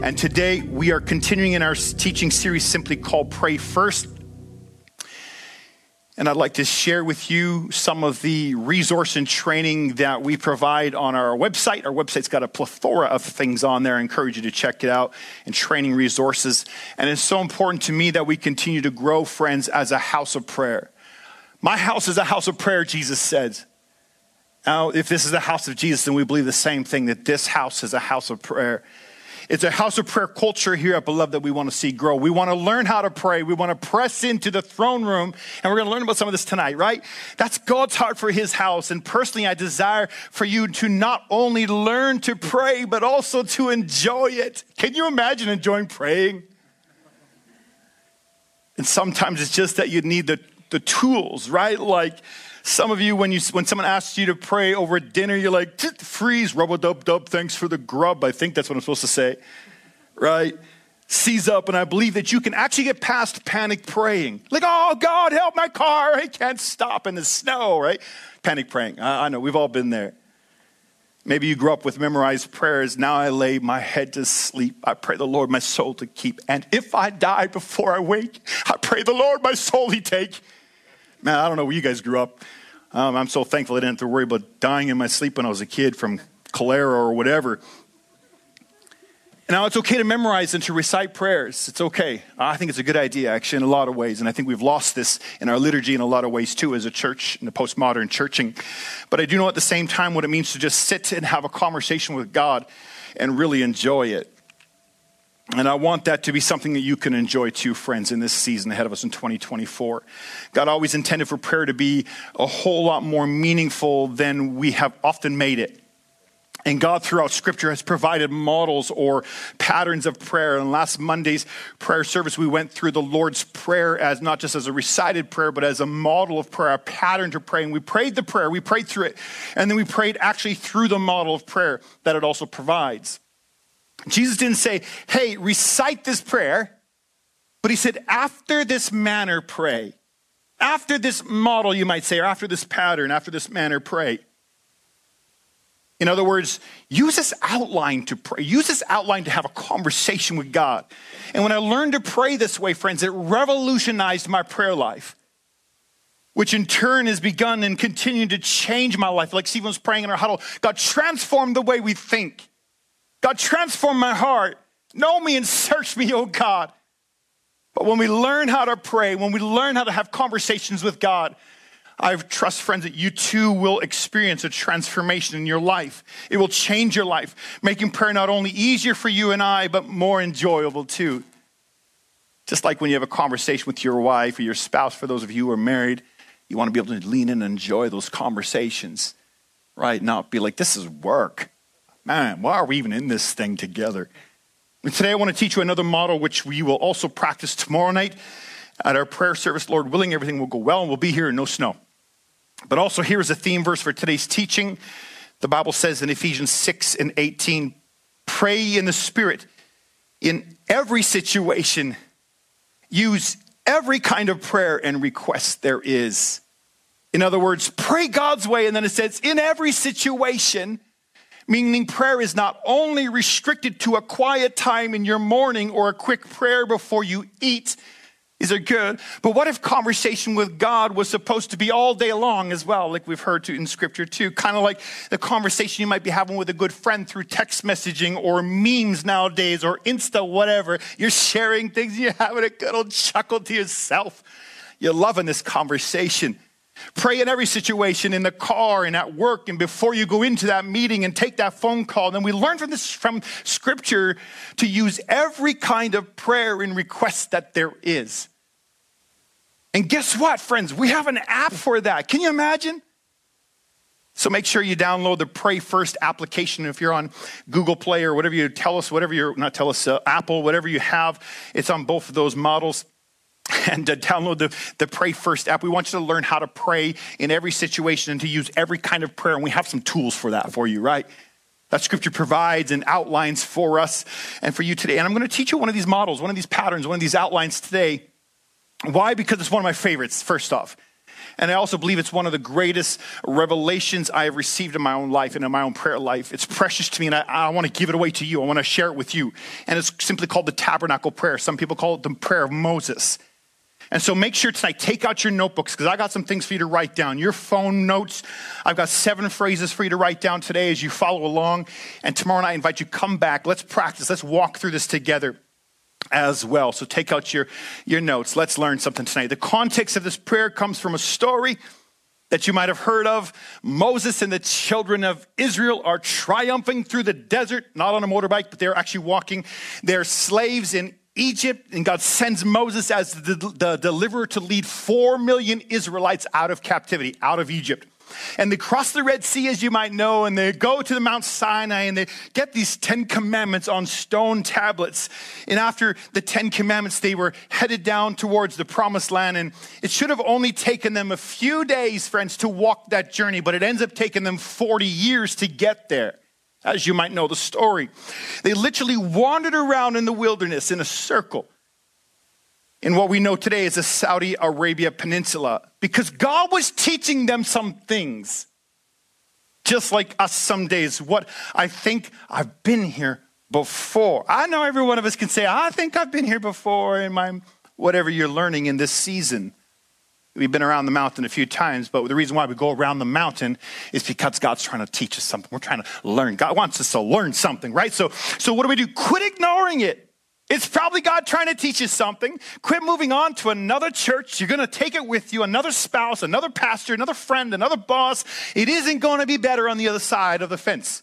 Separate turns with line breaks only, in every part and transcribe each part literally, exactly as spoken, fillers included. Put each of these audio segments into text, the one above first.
And today we are continuing in our teaching series simply called Pray First. And I'd like to share with you some of the resource and training that we provide on our website. Our website's got a plethora of things on there. I encourage you to check it out, and training resources. And it's so important to me that we continue to grow, friends, as a house of prayer. My house is a house of prayer, Jesus says. Now, if this is the house of Jesus, then we believe the same thing, that this house is a house of prayer. It's a house of prayer culture here at Beloved that we want to see grow. We want to learn how to pray. We want to press into the throne room, and we're going to learn about some of this tonight, right? That's God's heart for his house. And personally, I desire for you to not only learn to pray, but also to enjoy it. Can you imagine enjoying praying? And sometimes it's just that you need the, the tools, right? Like some of you, when you when someone asks you to pray over dinner, you're like, freeze, rub-a-dub-dub, thanks for the grub. I think that's what I'm supposed to say, right? Seize up, and I believe that you can actually get past panic praying. Like, oh, God, help my car. I can't stop in the snow, right? Panic praying. I, I know, we've all been there. Maybe you grew up with memorized prayers. Now I lay my head to sleep. I pray the Lord my soul to keep. And if I die before I wake, I pray the Lord my soul he take. Man, I don't know where you guys grew up. Um, I'm so thankful I didn't have to worry about dying in my sleep when I was a kid from cholera or whatever. Now, it's okay to memorize and to recite prayers. It's okay. I think it's a good idea, actually, in a lot of ways. And I think we've lost this in our liturgy in a lot of ways, too, as a church, in the postmodern churching. But I do know at the same time what it means to just sit and have a conversation with God and really enjoy it. And I want that to be something that you can enjoy too, friends, in this season ahead of us in twenty twenty-four. God always intended for prayer to be a whole lot more meaningful than we have often made it. And God throughout Scripture has provided models or patterns of prayer. And last Monday's prayer service, we went through the Lord's Prayer as not just as a recited prayer, but as a model of prayer, a pattern to pray. And we prayed the prayer, we prayed through it. And then we prayed actually through the model of prayer that it also provides. Jesus didn't say, hey, recite this prayer, but he said, after this manner, pray. After this model, you might say, or after this pattern, after this manner, pray. In other words, use this outline to pray. Use this outline to have a conversation with God. And when I learned to pray this way, friends, it revolutionized my prayer life, which in turn has begun and continued to change my life. Like Stephen was praying in our huddle, God transformed the way we think. God, transform my heart. Know me and search me, oh God. But when we learn how to pray, when we learn how to have conversations with God, I trust, friends, that you too will experience a transformation in your life. It will change your life, making prayer not only easier for you and I, but more enjoyable too. Just like when you have a conversation with your wife or your spouse, for those of you who are married, you want to be able to lean in and enjoy those conversations, right? Not be like, this is work. Man, why are we even in this thing together? And today I want to teach you another model which we will also practice tomorrow night at our prayer service. Lord willing, everything will go well and we'll be here in no snow. But also here is a theme verse for today's teaching. The Bible says in Ephesians six and eighteen, pray in the Spirit in every situation. Use every kind of prayer and request there is. In other words, pray God's way. And then it says in every situation. Meaning prayer is not only restricted to a quiet time in your morning or a quick prayer before you eat. These are good. But what if conversation with God was supposed to be all day long as well, like we've heard to in Scripture too? Kind of like the conversation you might be having with a good friend through text messaging or memes nowadays or Insta, whatever. You're sharing things, you're having a good old chuckle to yourself. You're loving this conversation. Pray in every situation, in the car and at work and before you go into that meeting and take that phone call. And then we learn from this from Scripture to use every kind of prayer and request that there is. And guess what, friends? We have an app for that. Can you imagine? So make sure you download the Pray First application. If you're on Google Play or whatever you tell us, whatever you're, not tell us, uh, Apple, whatever you have, it's on both of those models. And uh, download the, the Pray First app. We want you to learn how to pray in every situation and to use every kind of prayer. And we have some tools for that for you, right? That Scripture provides and outlines for us and for you today. And I'm going to teach you one of these models, one of these patterns, one of these outlines today. Why? Because it's one of my favorites, first off. And I also believe it's one of the greatest revelations I have received in my own life and in my own prayer life. It's precious to me, and I, I want to give it away to you. I want to share it with you. And it's simply called the tabernacle prayer. Some people call it the prayer of Moses. And so make sure tonight, take out your notebooks, because I got some things for you to write down. Your phone notes, I've got seven phrases for you to write down today as you follow along. And tomorrow night, I invite you to come back. Let's practice. Let's walk through this together as well. So take out your, your notes. Let's learn something tonight. The context of this prayer comes from a story that you might have heard of. Moses and the children of Israel are triumphing through the desert, not on a motorbike, but they're actually walking. They're slaves in Egypt, and God sends Moses as the, the deliverer to lead four million Israelites out of captivity, out of Egypt. And they cross the Red Sea, as you might know, and they go to the Mount Sinai, and they get these Ten Commandments on stone tablets. And after the Ten Commandments, they were headed down towards the Promised Land, and it should have only taken them a few days, friends, to walk that journey, but it ends up taking them forty years to get there, as you might know the story. They literally wandered around in the wilderness in a circle in what we know today as the Saudi Arabia Peninsula, because God was teaching them some things, just like us some days. What I think I've been here before. I know every one of us can say, I think I've been here before in my whatever you're learning in this season. We've been around the mountain a few times, but the reason why we go around the mountain is because God's trying to teach us something. We're trying to learn. God wants us to learn something, right? So, so what do we do? Quit ignoring it. It's probably God trying to teach you something. Quit moving on to another church. You're going to take it with you. Another spouse, another pastor, another friend, another boss. It isn't going to be better on the other side of the fence.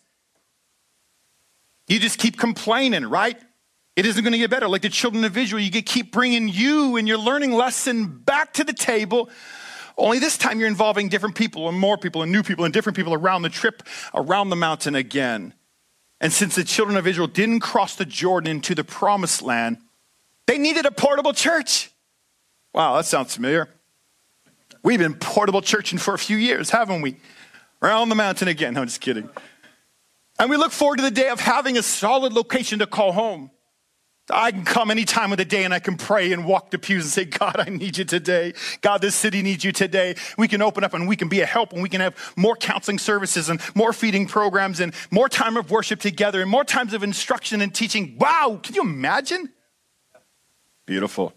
You just keep complaining, right? It isn't going to get better. Like the children of Israel, you keep bringing you and your learning lesson back to the table. Only this time you're involving different people and more people and new people and different people around the trip, around the mountain again. And since the children of Israel didn't cross the Jordan into the Promised Land, they needed a portable church. Wow, that sounds familiar. We've been portable churching for a few years, haven't we? Around the mountain again. No, I'm just kidding. And we look forward to the day of having a solid location to call home. I can come any time of the day and I can pray and walk the pews and say, God, I need you today. God, this city needs you today. We can open up and we can be a help, and we can have more counseling services and more feeding programs and more time of worship together and more times of instruction and teaching. Wow, can you imagine? Beautiful.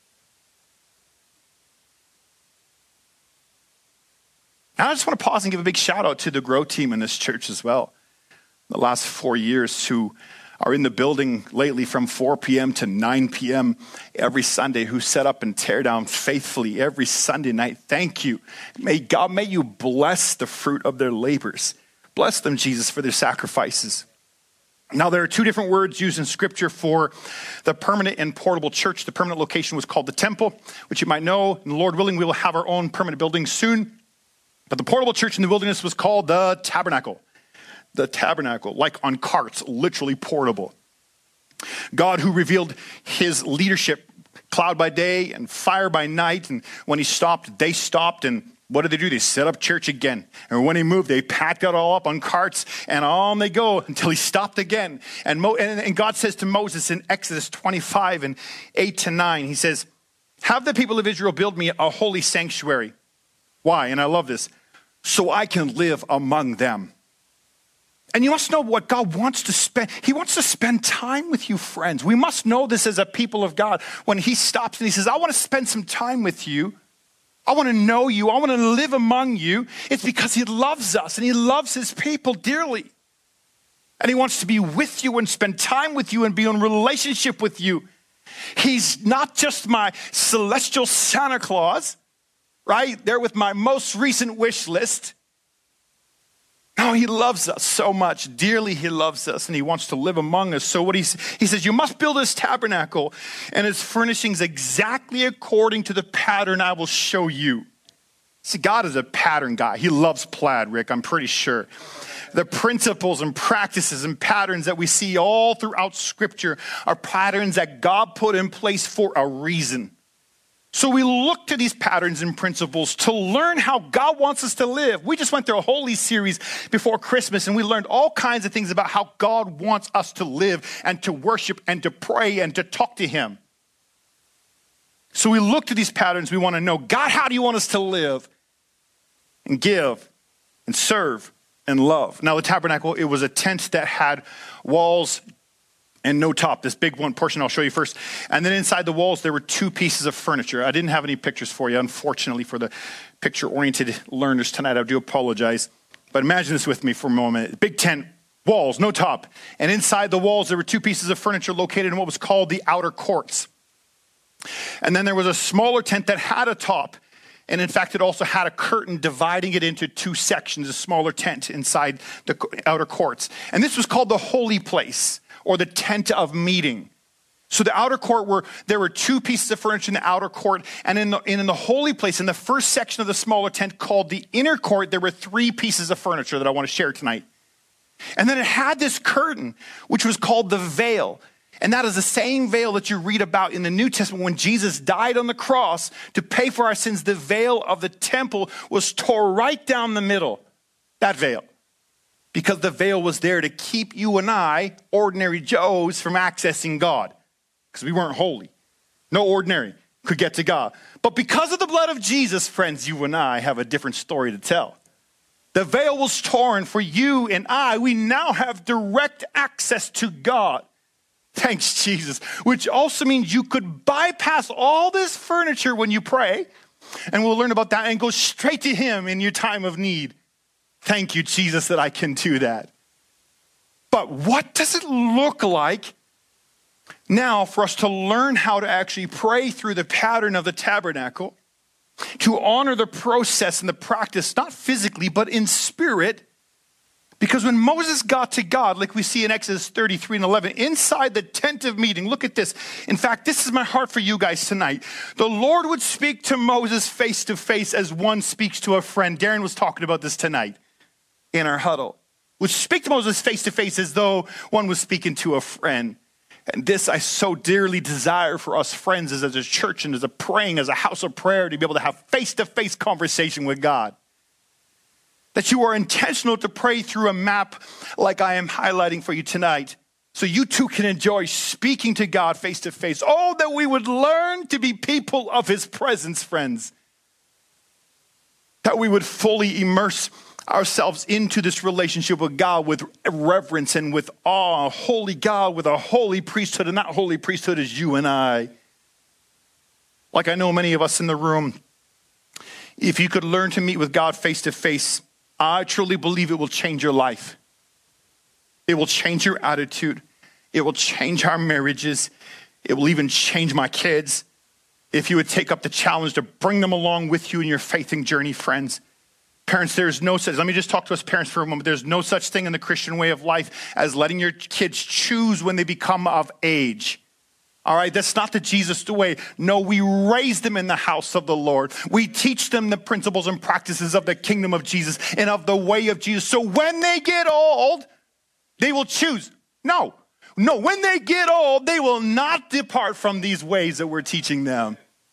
Now I just want to pause and give a big shout out to the Grow team in this church as well. The last four years who are in the building lately from four p.m. to nine p.m. every Sunday, who set up and tear down faithfully every Sunday night. Thank you. May God, may you bless the fruit of their labors. Bless them, Jesus, for their sacrifices. Now, there are two different words used in Scripture for the permanent and portable church. The permanent location was called the temple, which you might know. And Lord willing, we will have our own permanent building soon. But the portable church in the wilderness was called the tabernacle. The tabernacle, like on carts, literally portable. God, who revealed his leadership, cloud by day and fire by night. And when he stopped, they stopped. And what did they do? They set up church again. And when he moved, they packed it all up on carts, and on they go until he stopped again. And, Mo- and, and God says to Moses in Exodus twenty-five and eight to nine, he says, have the people of Israel build me a holy sanctuary. Why? And I love this. So I can live among them. And you must know what God wants to spend. He wants to spend time with you, friends. We must know this as a people of God. When he stops and he says, I want to spend some time with you. I want to know you. I want to live among you. It's because he loves us and he loves his people dearly. And he wants to be with you and spend time with you and be in relationship with you. He's not just my celestial Santa Claus, right? There with my most recent wish list. No, he loves us so much. Dearly, he loves us, and he wants to live among us. So what he's, he says, you must build this tabernacle and its furnishings exactly according to the pattern I will show you. See, God is a pattern guy. He loves plaid, Rick, I'm pretty sure. The principles and practices and patterns that we see all throughout Scripture are patterns that God put in place for a reason. So we look to these patterns and principles to learn how God wants us to live. We just went through a holy series before Christmas, and we learned all kinds of things about how God wants us to live and to worship and to pray and to talk to him. So we look to these patterns. We want to know, God, how do you want us to live and give and serve and love? Now, the tabernacle, it was a tent that had walls and no top. This big one portion I'll show you first. And then inside the walls, there were two pieces of furniture. I didn't have any pictures for you, unfortunately, for the picture-oriented learners tonight. I do apologize. But imagine this with me for a moment. Big tent, walls, no top. And inside the walls, there were two pieces of furniture located in what was called the outer courts. And then there was a smaller tent that had a top. And in fact, it also had a curtain dividing it into two sections, a smaller tent inside the outer courts. And this was called the holy place, or the tent of meeting. So the outer court, were there were two pieces of furniture in the outer court, and in the, in the holy place, in the first section of the smaller tent called the inner court, there were three pieces of furniture that I want to share tonight. And then it had this curtain, which was called the veil. And that is the same veil that you read about in the New Testament when Jesus died on the cross to pay for our sins. The veil of the temple was tore right down the middle, that veil. Because the veil was there to keep you and I, ordinary Joes, from accessing God. Because we weren't holy. No ordinary could get to God. But because of the blood of Jesus, friends, you and I have a different story to tell. The veil was torn for you and I. We now have direct access to God. Thanks, Jesus. Which also means you could bypass all this furniture when you pray. And we'll learn about that and go straight to him in your time of need. Thank you, Jesus, that I can do that. But what does it look like now for us to learn how to actually pray through the pattern of the tabernacle, to honor the process and the practice, not physically, but in spirit? Because when Moses got to God, like we see in Exodus thirty-three and eleven, inside the tent of meeting, look at this. In fact, this is my heart for you guys tonight. The Lord would speak to Moses face to face as one speaks to a friend. Darren was talking about this tonight in our huddle. Would speak to Moses face to face as though one was speaking to a friend. And this I so dearly desire for us friends as a church and as a praying, as a house of prayer, to be able to have face-to-face conversation with God. That you are intentional to pray through a map like I am highlighting for you tonight, so you too can enjoy speaking to God face-to-face. Oh, that we would learn to be people of his presence, friends. That we would fully immerse ourselves into this relationship with God with reverence and with awe. A holy God with a holy priesthood, and that holy priesthood is you and I. Like I know many of us in the room, if you could learn to meet with God face to face, I truly believe it will change your life. It will change your attitude. It will change our marriages. It will even change my kids. If you would take up the challenge to bring them along with you in your faithing journey, friends. Parents, there's no such, let me just talk to us parents for a moment. There's no such thing in the Christian way of life as letting your kids choose when they become of age. All right, that's not the Jesus way. No, we raise them in the house of the Lord. We teach them the principles and practices of the kingdom of Jesus and of the way of Jesus. So when they get old, they will choose. No, no, when they get old, they will not depart from these ways that we're teaching them.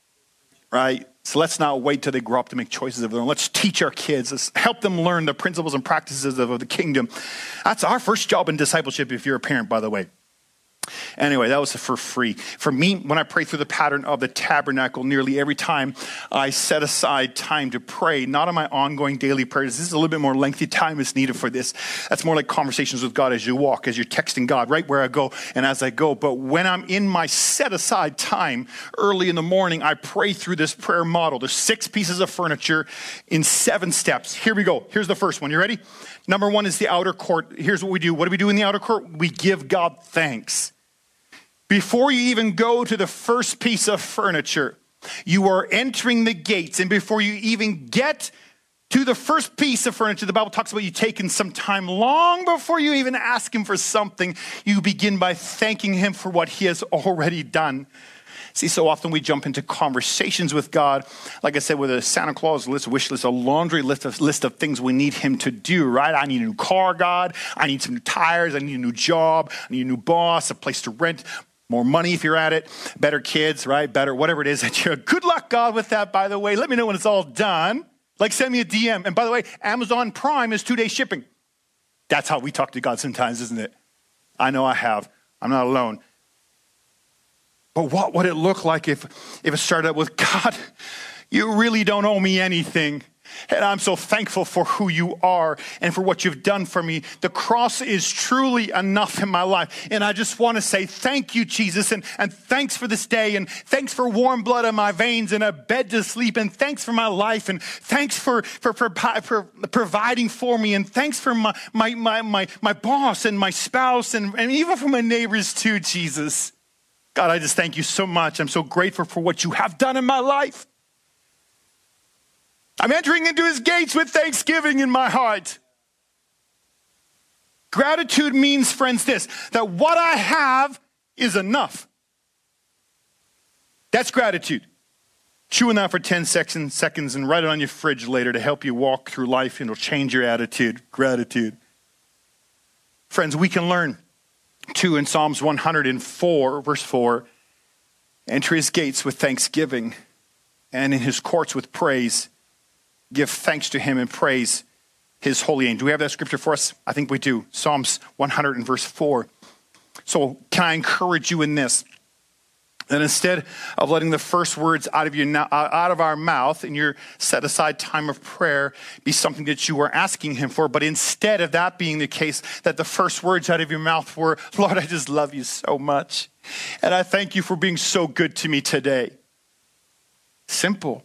Right? So let's not wait till they grow up to make choices of their own. Let's teach our kids. Let's help them learn the principles and practices of the kingdom. That's our first job in discipleship if you're a parent, by the way. Anyway, that was for free. For me, when I pray through the pattern of the tabernacle, nearly every time I set aside time to pray, not on my ongoing daily prayers. This is a little bit more lengthy time is needed for this. That's more like conversations with God as you walk, as you're texting God, right where I go and as I go. But when I'm in my set aside time early in the morning, I pray through this prayer model. There's six pieces of furniture in seven steps. Here we go. Here's the first one. You ready? Number one is the outer court. Here's what we do. What do we do in the outer court? We give God thanks. Before you even go to the first piece of furniture, you are entering the gates. And before you even get to the first piece of furniture, the Bible talks about you taking some time long before you even ask him for something. You begin by thanking him for what he has already done. See, so often we jump into conversations with God, like I said, with a Santa Claus list, wish list, a laundry list of, list of things we need him to do, right? I need a new car, God. I need some new tires. I need a new job. I need a new boss, a place to rent. More money if you're at it, better kids, right? Better, whatever it is that you're. Good luck, God, with that, by the way. Let me know when it's all done. Like, send me a D M. And by the way, Amazon Prime is two-day shipping. That's how we talk to God sometimes, isn't it? I know I have. I'm not alone. But what would it look like if, if it started out with, God, you really don't owe me anything. And I'm so thankful for who you are and for what you've done for me. The cross is truly enough in my life. And I just want to say thank you, Jesus. And, and thanks for this day. And thanks for warm blood in my veins and a bed to sleep. And thanks for my life. And thanks for, for, for, for providing for me. And thanks for my, my, my, my, my boss and my spouse and, and even for my neighbors too, Jesus. God, I just thank you so much. I'm so grateful for what you have done in my life. I'm entering into his gates with thanksgiving in my heart. Gratitude means, friends, this, that what I have is enough. That's gratitude. Chew on that for ten seconds and write it on your fridge later to help you walk through life, and it'll change your attitude. Gratitude. Friends, we can learn too in Psalms one hundred four, verse four, enter his gates with thanksgiving and in his courts with praise. Give thanks to him and praise his holy name. Do we have that scripture for us? I think we do. Psalms one hundred and verse four. So can I encourage you in this? That instead of letting the first words out of your out of our mouth in your set aside time of prayer be something that you are asking him for, but instead of that being the case, that the first words out of your mouth were, Lord, I just love you so much. And I thank you for being so good to me today. Simple.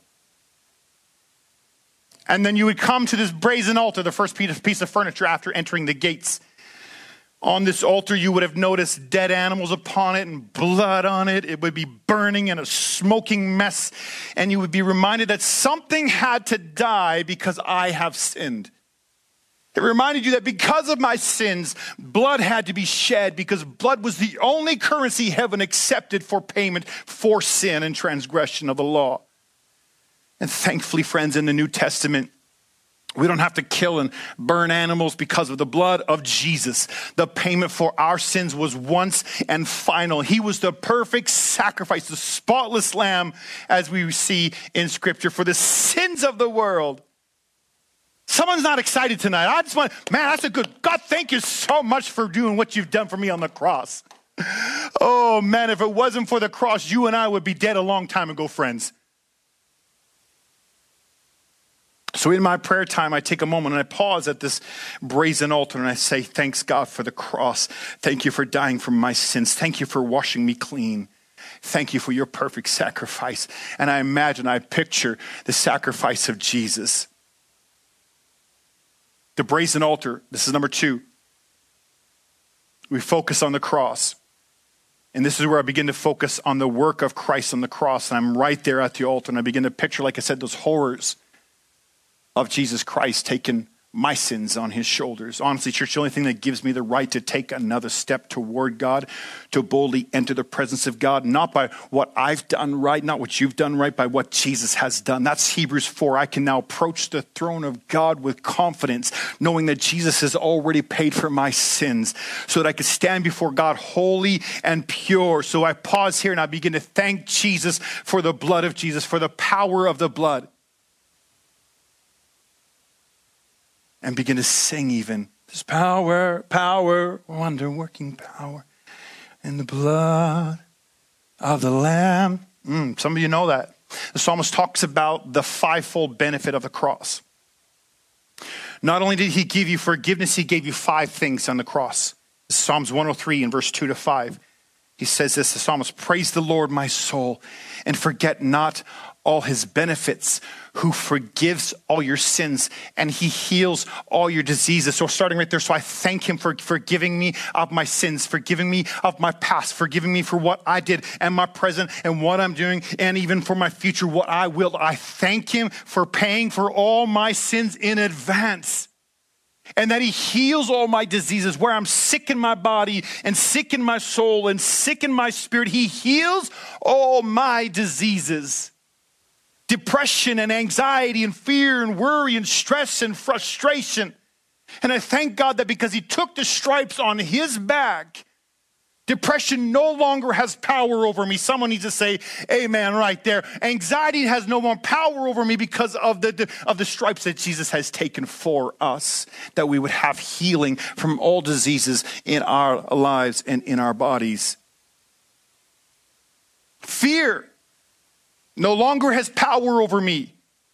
And then you would come to this brazen altar, the first piece of furniture after entering the gates. On this altar, you would have noticed dead animals upon it and blood on it. It would be burning in a smoking mess. And you would be reminded that something had to die because I have sinned. It reminded you that because of my sins, blood had to be shed because blood was the only currency heaven accepted for payment for sin and transgression of the law. And thankfully, friends, in the New Testament, we don't have to kill and burn animals because of the blood of Jesus. The payment for our sins was once and final. He was the perfect sacrifice, the spotless lamb, as we see in Scripture, for the sins of the world. Someone's not excited tonight. I just want, man, that's a good, God, thank you so much for doing what you've done for me on the cross. Oh, man, if it wasn't for the cross, you and I would be dead a long time ago, friends. So in my prayer time, I take a moment and I pause at this brazen altar and I say, thanks God for the cross. Thank you for dying for my sins. Thank you for washing me clean. Thank you for your perfect sacrifice. And I imagine, I picture the sacrifice of Jesus. The brazen altar, this is number two. We focus on the cross. And this is where I begin to focus on the work of Christ on the cross. And I'm right there at the altar and I begin to picture, like I said, those horrors of Jesus Christ taking my sins on his shoulders. Honestly, church, the only thing that gives me the right to take another step toward God, to boldly enter the presence of God, not by what I've done right, not what you've done right, by what Jesus has done. That's Hebrews four. I can now approach the throne of God with confidence, knowing that Jesus has already paid for my sins so that I could stand before God holy and pure. So I pause here and I begin to thank Jesus for the blood of Jesus, for the power of the blood. And begin to sing even, this power, power, wonder-working power in the blood of the Lamb. Mm, some of you know that. The psalmist talks about the fivefold benefit of the cross. Not only did he give you forgiveness, he gave you five things on the cross. Psalms one oh three in verse two to five. He says this, the psalmist, praise the Lord, my soul, and forget not all his benefits, who forgives all your sins and he heals all your diseases. So starting right there, so I thank him for forgiving me of my sins, forgiving me of my past, forgiving me for what I did and my present and what I'm doing, and even for my future, what I will. I thank him for paying for all my sins in advance. And that he heals all my diseases, where I'm sick in my body and sick in my soul and sick in my spirit. He heals all my diseases. Depression and anxiety and fear and worry and stress and frustration. And I thank God that because he took the stripes on his back, depression no longer has power over me. Someone needs to say amen right there. Anxiety has no more power over me because of the, of the stripes that Jesus has taken for us, that we would have healing from all diseases in our lives and in our bodies. Fear no longer has power over me.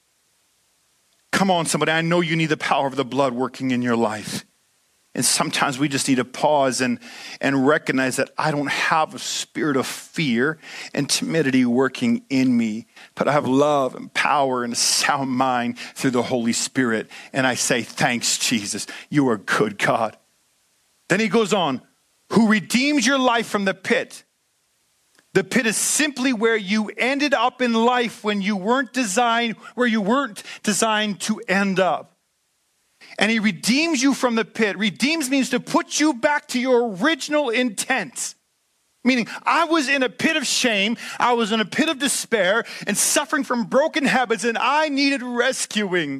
Come on, somebody. I know you need the power of the blood working in your life. And sometimes we just need to pause and, and recognize that I don't have a spirit of fear and timidity working in me, but I have love and power and a sound mind through the Holy Spirit. And I say, thanks, Jesus. You are good, God. Then he goes on, who redeems your life from the pit. The pit is simply where you ended up in life when you weren't designed, where you weren't designed to end up. And he redeems you from the pit. Redeems means to put you back to your original intent. Meaning, I was in a pit of shame, I was in a pit of despair, and suffering from broken habits, and I needed rescuing.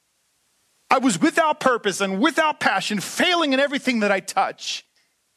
I was without purpose and without passion, failing in everything that I touch.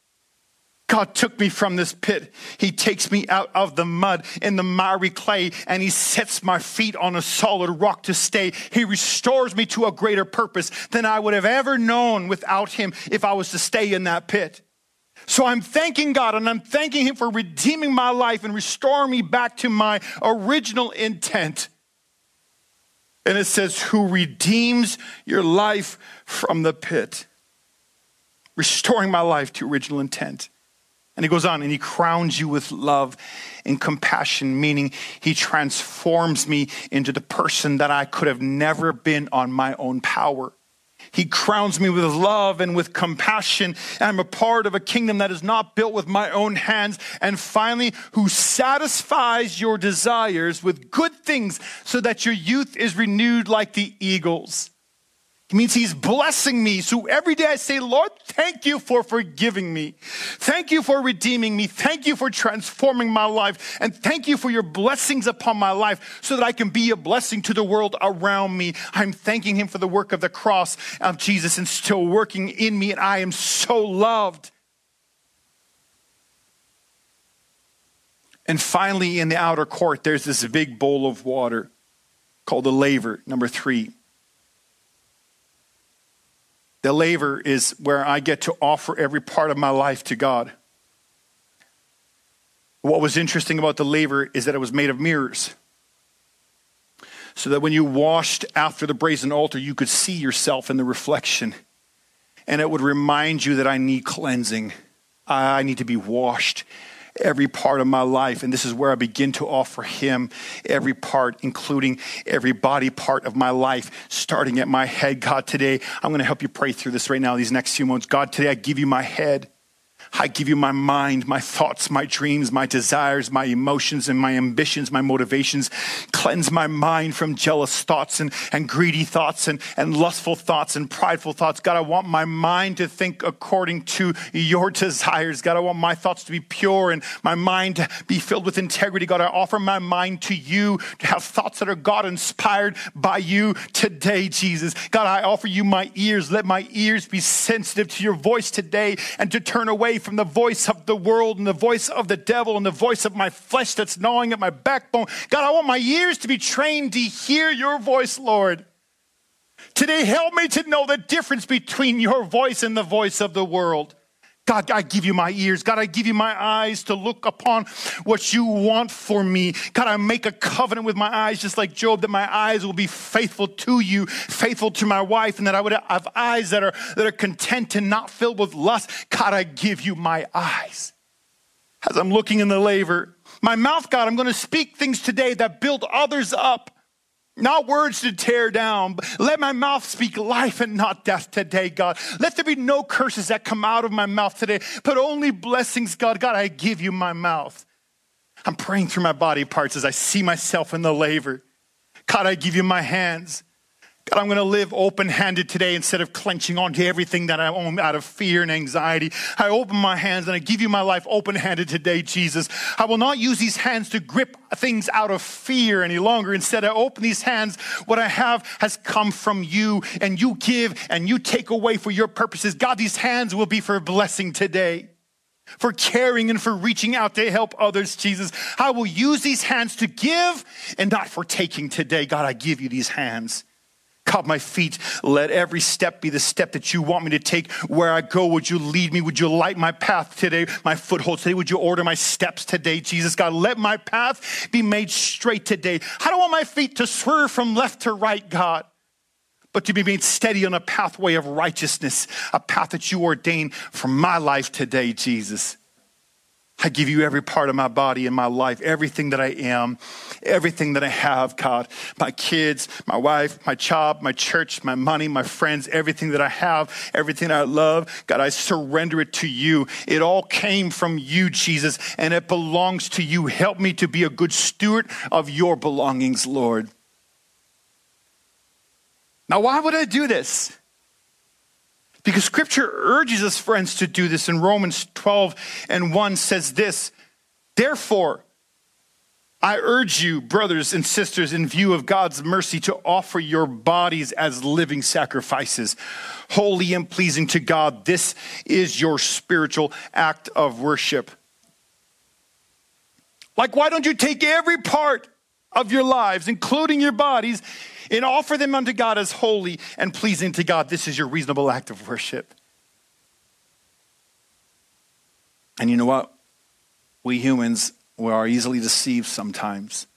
God took me from this pit. He takes me out of the mud in the miry clay, and he sets my feet on a solid rock to stay. He restores me to a greater purpose than I would have ever known without him if I was to stay in that pit. So I'm thanking God, and I'm thanking him for redeeming my life and restoring me back to my original intent. And it says, who redeems your life from the pit. Restoring my life to original intent. And he goes on, and he crowns you with love and compassion, meaning he transforms me into the person that I could have never been on my own power. He crowns me with love and with compassion. And I'm a part of a kingdom that is not built with my own hands. And finally, who satisfies your desires with good things so that your youth is renewed like the eagles. It means he's blessing me. So every day I say, Lord, thank you for forgiving me. Thank you for redeeming me. Thank you for transforming my life. And thank you for your blessings upon my life so that I can be a blessing to the world around me. I'm thanking him for the work of the cross of Jesus and still working in me. And I am so loved. And finally, in the outer court, there's this big bowl of water called the laver, number three. The laver is where I get to offer every part of my life to God. What was interesting about the laver is that it was made of mirrors. So that when you washed after the brazen altar, you could see yourself in the reflection. And it would remind you that I need cleansing. I need to be washed. Every part of my life. And this is where I begin to offer him every part, including every body part of my life, starting at my head. God, today, I'm going to help you pray through this right now, these next few moments. God, today I give you my head. I give you my mind, my thoughts, my dreams, my desires, my emotions, and my ambitions, my motivations. Cleanse my mind from jealous thoughts and, and greedy thoughts and, and lustful thoughts and prideful thoughts. God, I want my mind to think according to your desires. God, I want my thoughts to be pure and my mind to be filled with integrity. God, I offer my mind to you to have thoughts that are God-inspired by you today, Jesus. God, I offer you my ears. Let my ears be sensitive to your voice today and to turn away from the voice of the world and the voice of the devil and the voice of my flesh that's gnawing at my backbone. God, I want my ears to be trained to hear your voice, Lord. Today, help me to know the difference between your voice and the voice of the world. God, I give you my ears. God, I give you my eyes to look upon what you want for me. God, I make a covenant with my eyes, just like Job, that my eyes will be faithful to you, faithful to my wife, and that I would have eyes that are, that are content and not filled with lust. God, I give you my eyes. As I'm looking in the laver, my mouth, God, I'm going to speak things today that build others up. Not words to tear down, but let my mouth speak life and not death today, God. Let there be no curses that come out of my mouth today, but only blessings, God. God, I give you my mouth. I'm praying through my body parts as I see myself in the laver. God, I give you my hands. God, I'm going to live open-handed today instead of clenching onto everything that I own out of fear and anxiety. I open my hands and I give you my life open-handed today, Jesus. I will not use these hands to grip things out of fear any longer. Instead, I open these hands. What I have has come from you, and you give and you take away for your purposes. God, these hands will be for blessing today, for caring and for reaching out to help others, Jesus. I will use these hands to give and not for taking today. God, I give you these hands. God, my feet, let every step be the step that you want me to take. Where I go, would you lead me? Would you light my path today, my foothold today? Would you order my steps today, Jesus? God, let my path be made straight today. I don't want my feet to swerve from left to right, God, but to be made steady on a pathway of righteousness, a path that you ordained for my life today, Jesus. I give you every part of my body and my life, everything that I am, everything that I have, God. My kids, my wife, my job, my church, my money, my friends, everything that I have, everything I love. God, I surrender it to you. It all came from you, Jesus, and it belongs to you. Help me to be a good steward of your belongings, Lord. Now, why would I do this? Because Scripture urges us, friends, to do this. In Romans twelve and one says this, therefore, I urge you, brothers and sisters, in view of God's mercy, to offer your bodies as living sacrifices, holy and pleasing to God. This is your spiritual act of worship. Like, why don't you take every part of your lives, including your bodies, and offer them unto God as holy and pleasing to God? This is your reasonable act of worship. And you know what? We humans, we are easily deceived sometimes.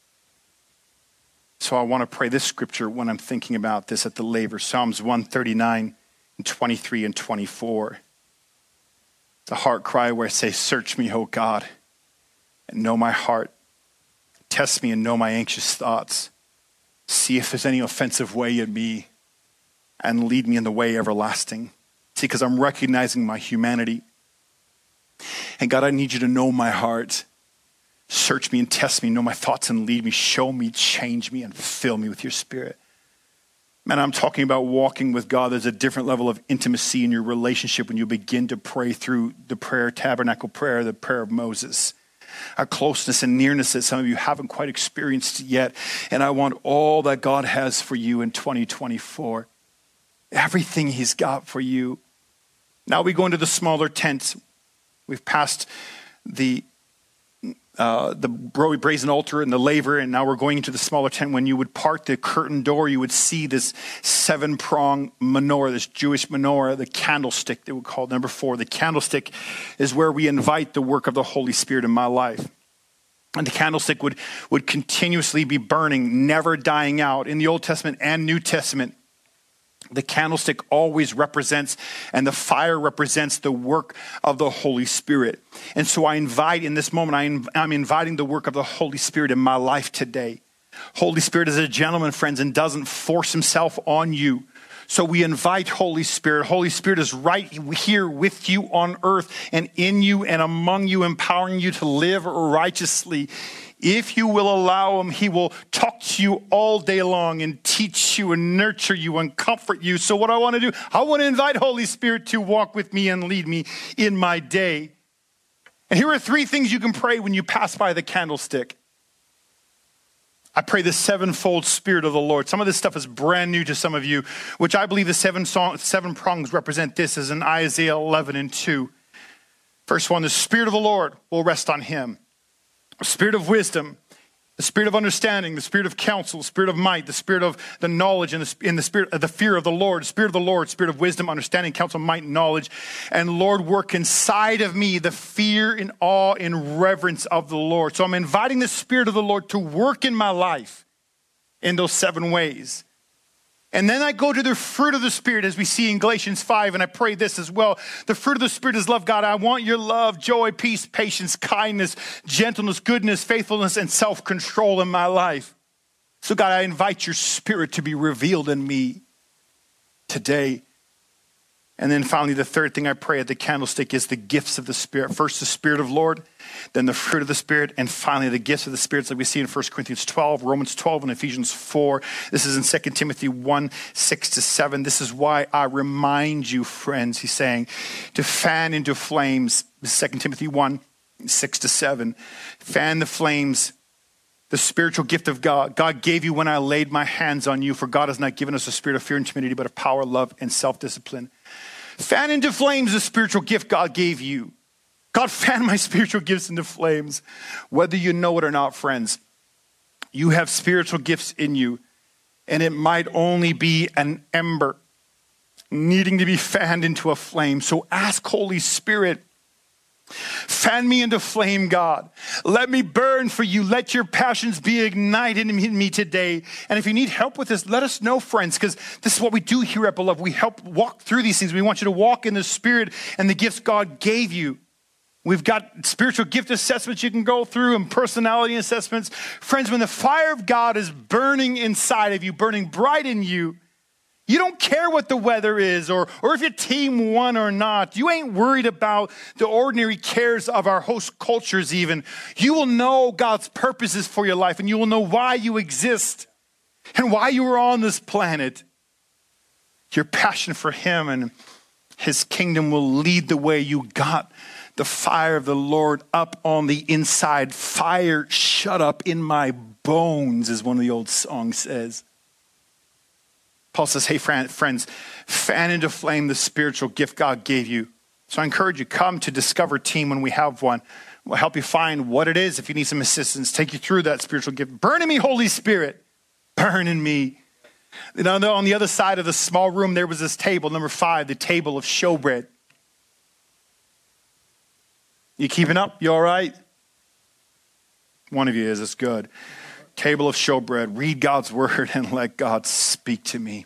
So I want to pray this scripture when I'm thinking about this at the labor. Psalms one thirty-nine and twenty-three and twenty-four. It's a heart cry where I say, search me, O God, and know my heart. Test me and know my anxious thoughts. See if there's any offensive way in me, and lead me in the way everlasting. See, because I'm recognizing my humanity. And God, I need you to know my heart. Search me and test me, know my thoughts and lead me. Show me, change me, and fill me with your Spirit. Man, I'm talking about walking with God. There's a different level of intimacy in your relationship when you begin to pray through the prayer, tabernacle prayer, the prayer of Moses. A closeness and nearness that some of you haven't quite experienced yet. And I want all that God has for you in twenty twenty-four. Everything he's got for you. Now we go into the smaller tents. We've passed the uh, the brazen altar and the laver, and now we're going into the smaller tent. When you would part the curtain door, you would see this seven-prong menorah, this Jewish menorah, the candlestick they would call it. Number four. The candlestick is where we invite the work of the Holy Spirit in my life. And the candlestick would, would continuously be burning, never dying out. In the Old Testament and New Testament, the candlestick always represents, and the fire represents the work of the Holy Spirit. And so I invite, in this moment, I inv- I'm inviting the work of the Holy Spirit in my life today. Holy Spirit is a gentleman, friends, and doesn't force himself on you. So we invite Holy Spirit. Holy Spirit is right here with you on earth and in you and among you, empowering you to live righteously. If you will allow him, he will talk to you all day long and teach you and nurture you and comfort you. So what I want to do, I want to invite Holy Spirit to walk with me and lead me in my day. And here are three things you can pray when you pass by the candlestick. I pray the sevenfold Spirit of the Lord. Some of this stuff is brand new to some of you, which I believe the seven, song, seven prongs represent this, as in Isaiah eleven and two. First one, the Spirit of the Lord will rest on him. The Spirit of wisdom, the Spirit of understanding, the Spirit of counsel, the Spirit of might, the Spirit of the knowledge, and the, in the Spirit of the fear of the Lord, the Spirit of the Lord, Spirit of wisdom, understanding, counsel, might, and knowledge. And Lord, work inside of me the fear and awe and reverence of the Lord. So I'm inviting the Spirit of the Lord to work in my life in those seven ways. And then I go to the fruit of the Spirit, as we see in Galatians five, and I pray this as well. The fruit of the Spirit is love. God, I want your love, joy, peace, patience, kindness, gentleness, goodness, faithfulness, and self-control in my life. So God, I invite your Spirit to be revealed in me today. And then finally, the third thing I pray at the candlestick is the gifts of the Spirit. First, the Spirit of Lord, then the fruit of the Spirit, and finally, the gifts of the Spirit, like we see in First Corinthians twelve, Romans twelve, and Ephesians four. This is in Second Timothy one, six to seven. This is why I remind you, friends, he's saying, to fan into flames, Second Timothy one, six to seven. Fan the flames, the spiritual gift of God. God gave you when I laid my hands on you, for God has not given us a spirit of fear and timidity, but of power, love, and self-discipline. Fan into flames the spiritual gift God gave you. God, fan my spiritual gifts into flames. Whether you know it or not, friends, you have spiritual gifts in you. and it might only be an ember needing to be fanned into a flame. So ask Holy Spirit, fan me into flame, God. Let me burn for you. Let your passions be ignited in me today. And if you need help with this, let us know, friends, because this is what we do here at Beloved. We help walk through these things. We want you to walk in the Spirit and the gifts God gave you. We've got spiritual gift assessments you can go through and personality assessments. Friends, when the fire of God is burning inside of you, burning bright in you, you don't care what the weather is or, or if your team won or not. You ain't worried about the ordinary cares of our host cultures even. You will know God's purposes for your life, and you will know why you exist and why you are on this planet. Your passion for him and his kingdom will lead the way. You got the fire of the Lord up on the inside. Fire shut up in my bones, as one of the old songs says. Paul says, hey, friends, fan into flame the spiritual gift God gave you. So I encourage you, come to Discover Team when we have one. We'll help you find what it is if you need some assistance. Take you through that spiritual gift. Burn in me, Holy Spirit. Burn in me. You know, on the other side of the small room, there was this table, number five, the table of showbread. You keeping up? You all right? One of you is. It's good. Table of showbread. Read God's word and let God speak to me.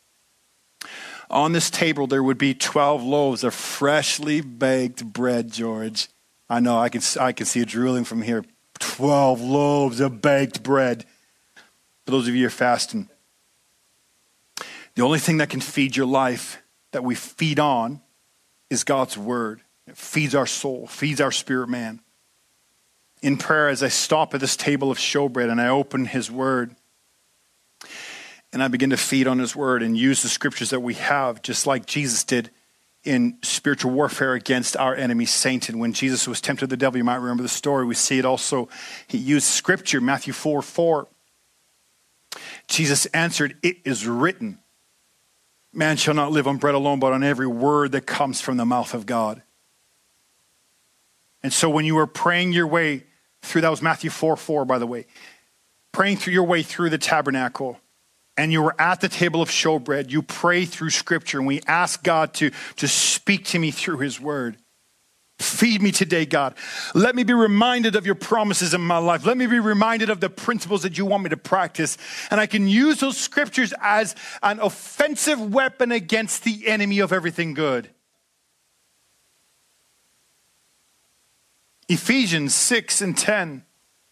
On this table, there would be twelve loaves of freshly baked bread, George. I know, I can, I can see it drooling from here. twelve loaves of baked bread. For those of you who are fasting. The only thing that can feed your life, that we feed on, is God's word. It feeds our soul, feeds our spirit man. In prayer, as I stop at this table of showbread and I open his word and I begin to feed on his word and use the scriptures that we have, just like Jesus did in spiritual warfare against our enemy Satan. When Jesus was tempted of the devil, you might remember the story. We see it also. He used scripture, Matthew four four. Jesus answered, it is written, man shall not live on bread alone, but on every word that comes from the mouth of God. And so when you were praying your way through, that was Matthew four four, by the way, praying through your way through the tabernacle, and you were at the table of showbread, you pray through scripture, and we ask God to, to speak to me through his word. Feed me today, God. Let me be reminded of your promises in my life. Let me be reminded of the principles that you want me to practice. And I can use those scriptures as an offensive weapon against the enemy of everything good. Ephesians six and ten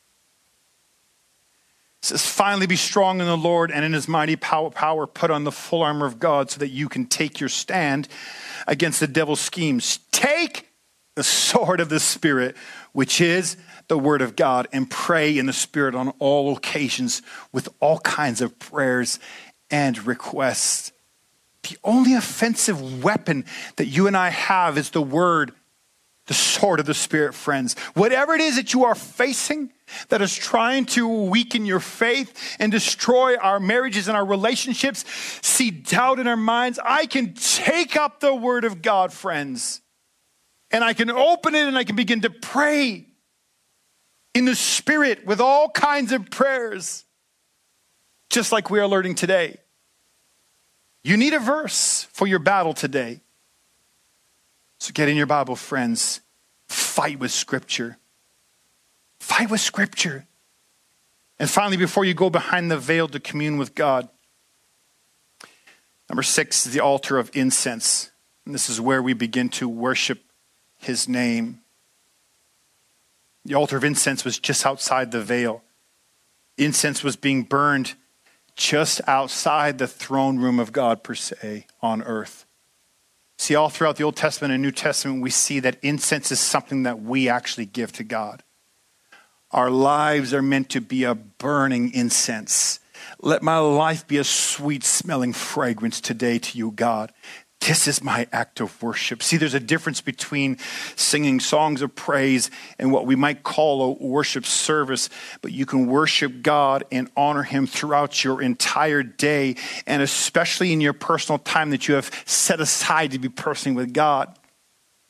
says, finally be strong in the Lord and in his mighty power, power, put on the full armor of God so that you can take your stand against the devil's schemes. Take the sword of the Spirit, which is the word of God, and pray in the Spirit on all occasions with all kinds of prayers and requests. The only offensive weapon that you and I have is the word, the sword of the Spirit, friends. Whatever it is that you are facing that is trying to weaken your faith and destroy our marriages and our relationships, see doubt in our minds, I can take up the word of God, friends, and I can open it and I can begin to pray in the Spirit with all kinds of prayers, just like we are learning today. You need a verse for your battle today. So get in your Bible, friends. Fight with Scripture. Fight with Scripture. And finally, before you go behind the veil to commune with God, number six is the altar of incense. And this is where we begin to worship his name. The altar of incense was just outside the veil. Incense was being burned just outside the throne room of God, per se, on earth. See, all throughout the Old Testament and New Testament, we see that incense is something that we actually give to God. Our lives are meant to be a burning incense. Let my life be a sweet smelling fragrance today to you, God. This is my act of worship. See, there's a difference between singing songs of praise and what we might call a worship service, but you can worship God and honor him throughout your entire day, and especially in your personal time that you have set aside to be personally with God.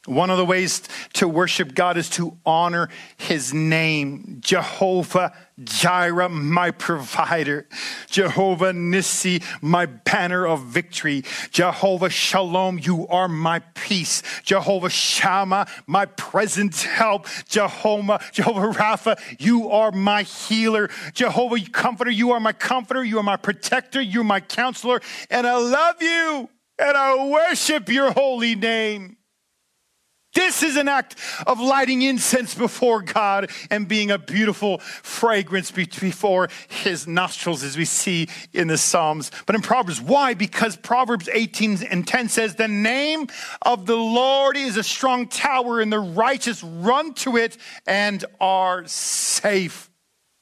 One of the ways to worship God is to honor his name. Jehovah Jireh, my provider. Jehovah Nissi, my banner of victory. Jehovah Shalom, you are my peace. Jehovah Shammah, my present help. Jehovah, Jehovah Rapha, you are my healer. Jehovah Comforter, you are my comforter. You are my protector. You're my counselor. And I love you and I worship your holy name. This is an act of lighting incense before God and being a beautiful fragrance before his nostrils, as we see in the Psalms. But in Proverbs, why? Because Proverbs eighteen and ten says, the name of the Lord is a strong tower, and the righteous run to it and are safe.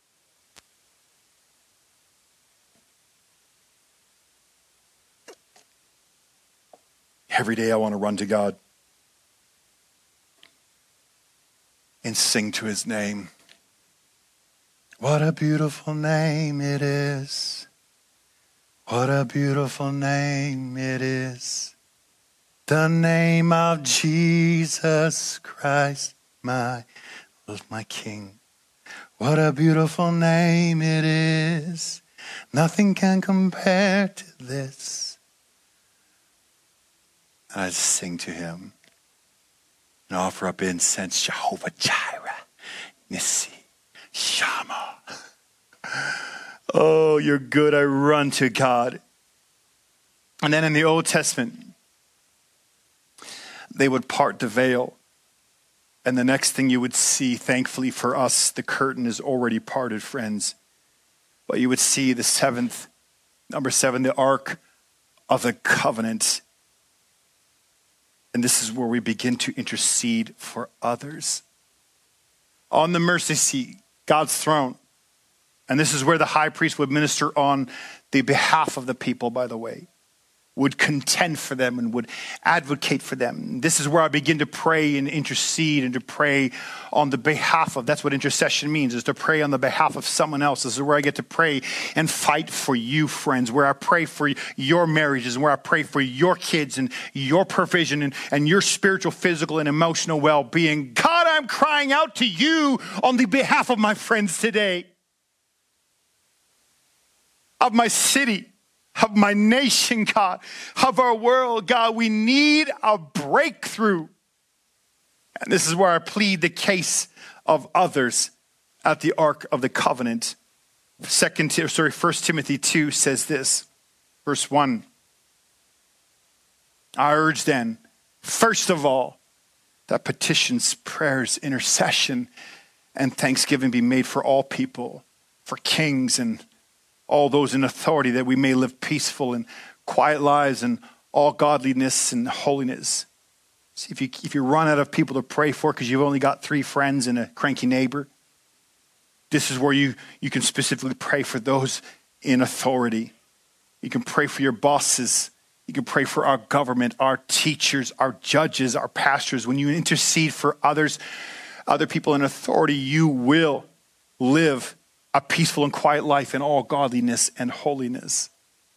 Every day I want to run to God and sing to his name. What a beautiful name it is. What a beautiful name it is. The name of Jesus Christ, my, my King. What a beautiful name it is. Nothing can compare to this. And I sing to him and offer up incense. Jehovah Jireh, Nissi, Shammah. Oh, you're good. I run to God. And then in the Old Testament, they would part the veil. And the next thing you would see, thankfully for us, the curtain is already parted, friends. But you would see the seventh, number seven, the Ark of the Covenant. And this is where we begin to intercede for others. On the mercy seat, God's throne. And this is where the high priest would minister on the behalf of the people, by the way. Would contend for them and would advocate for them. This is where I begin to pray and intercede and to pray on the behalf of, that's what intercession means, is to pray on the behalf of someone else. This is where I get to pray and fight for you, friends, where I pray for your marriages and where I pray for your kids and your provision and, and your spiritual, physical, and emotional well-being. God, I'm crying out to you on the behalf of my friends today, of my city, of my nation, God, of our world, God. We need a breakthrough. And this is where I plead the case of others at the Ark of the Covenant. Second, sorry, First Timothy two says this, verse one. I urge then, first of all, that petitions, prayers, intercession, and thanksgiving be made for all people, for kings and all those in authority, that we may live peaceful and quiet lives and all godliness and holiness. See, if you, if you run out of people to pray for because you've only got three friends and a cranky neighbor, this is where you, you can specifically pray for those in authority. You can pray for your bosses. You can pray for our government, our teachers, our judges, our pastors. When you intercede for others, other people in authority, you will live a peaceful and quiet life in all godliness and holiness.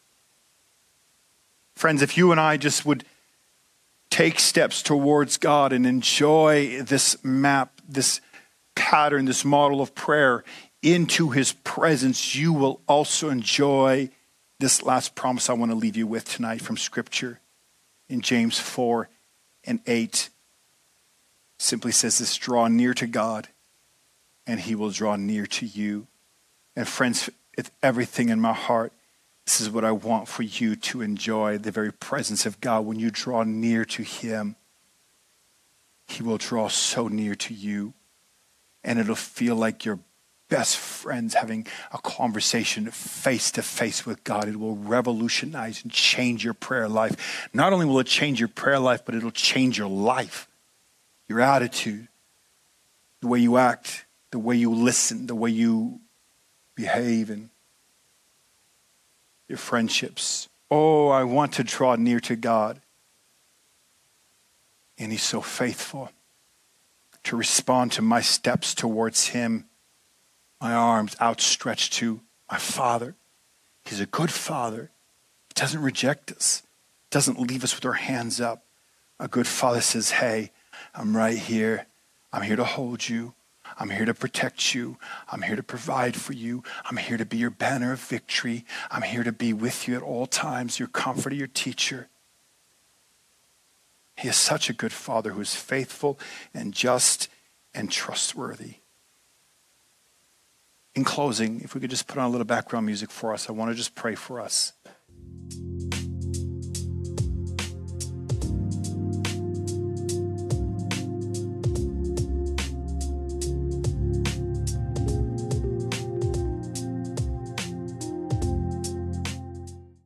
Friends, if you and I just would take steps towards God and enjoy this map, this pattern, this model of prayer into his presence, you will also enjoy this last promise I want to leave you with tonight from Scripture in James four and eight. Simply says this: draw near to God and he will draw near to you. And friends, with everything in my heart, this is what I want for you to enjoy, the very presence of God. When you draw near to him, he will draw so near to you. And it'll feel like your best friends having a conversation face to face with God. It will revolutionize and change your prayer life. Not only will it change your prayer life, but it'll change your life, your attitude, the way you act, the way you listen, the way you behave, and your friendships. Oh, I want to draw near to God. And he's so faithful to respond to my steps towards him. My arms outstretched to my Father. He's a good Father. He doesn't reject us. Doesn't leave us with our hands up. A good Father says, hey, I'm right here. I'm here to hold you. I'm here to protect you. I'm here to provide for you. I'm here to be your banner of victory. I'm here to be with you at all times, your comforter, your teacher. He is such a good Father who is faithful and just and trustworthy. In closing, if we could just put on a little background music for us, I want to just pray for us.